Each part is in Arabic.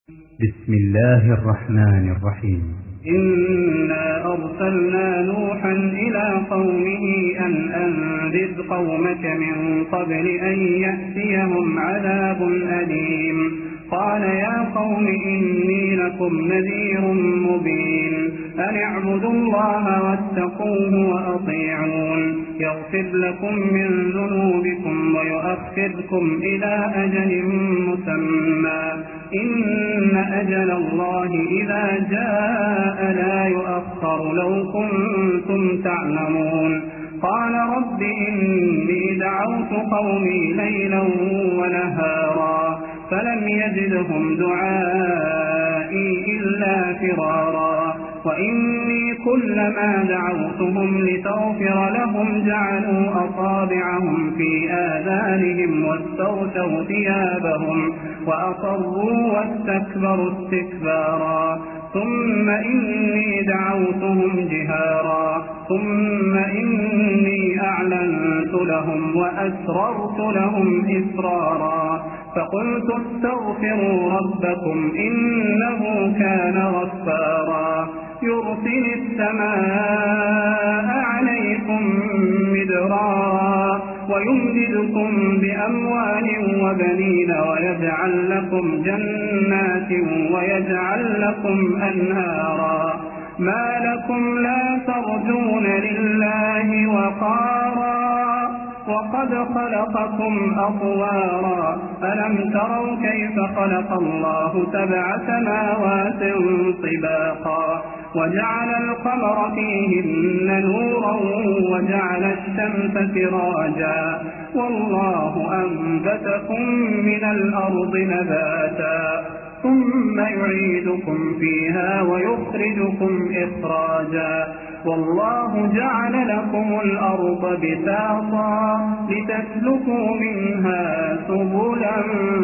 بسم الله الرحمن الرحيم. إنا أرسلنا نوحا إلى قومه أن أنذر قومك من قبل أن يأتيهم عذاب أليم. قال يا قوم إني لكم نذير مبين أن اعبدوا الله واتقوه وأطيعون يغفر لكم من ذنوبكم ويؤخركم إلى أجل مسمى إن أجل الله إذا جاء لا يؤخر لو كنتم تعلمون. قال رب إني دعوت قومي ليلا ونهارا فلم يزدهم دعائي إلا فرارا وإني كلما دعوتهم لتغفر لهم جعلوا أصابعهم في آذانهم واستغشوا ثيابهم وأصروا واستكبروا استكبارا ثم إني دعوتهم جهارا ثم إني أعلنت لهم وأسررت لهم إسرارا فقلت استغفروا ربكم إنه كان غفارا يرسل السماء عليكم مدرارا ويمددكم بأموال وبنين ويجعل لكم جنات ويجعل لكم أنهارا ما لكم لا ترجون لله وقارا وقد خلقكم أطوارا ألم تروا كيف خلق الله 7 سماوات طباقا وجعل القمر فيهن نورا وجعل الشمس سراجا والله أنبتكم من الأرض نباتا ثم يعيدكم فيها ويخرجكم إخراجا والله جعل لكم الأرض بساطا لتسلكوا منها سبلا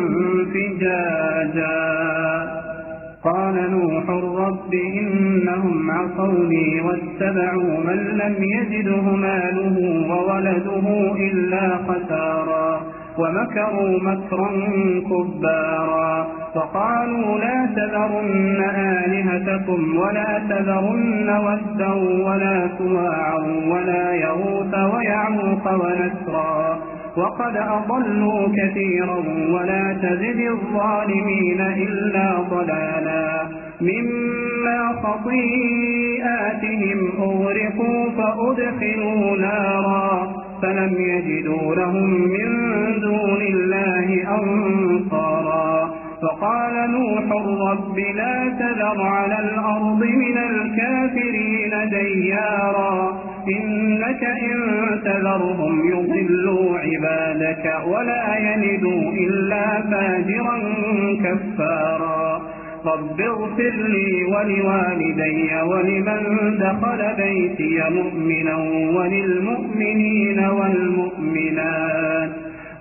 فجاجا. قال نوح رب إنهم عصوني واتبعوا من لم يزده ماله وولده إلا خسارا ومكروا مكرا كبارا وقالوا لا تذرن آلهتكم ولا تذرن ودا ولا سواعا ولا يغوث ويعوق ونسرا وقد أضلوا كثيرا ولا تزد الظالمين إلا ضلالا مما خطيئاتهم أغرقوا فأدخلوا نارا فلم يجدوا لهم من دون الله أنصارا فقال نوح رب لا تذر على الأرض من الكافرين ديارا إنك إن تذرهم يضلوا عبادك ولا يلدوا إلا فاجرا كفارا رب اغفر لي ولوالدي ولمن دخل بيتي مؤمنا وللمؤمنين والمؤمنات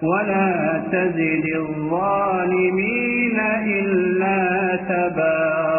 ولا تزد الظالمين إلا تبارا.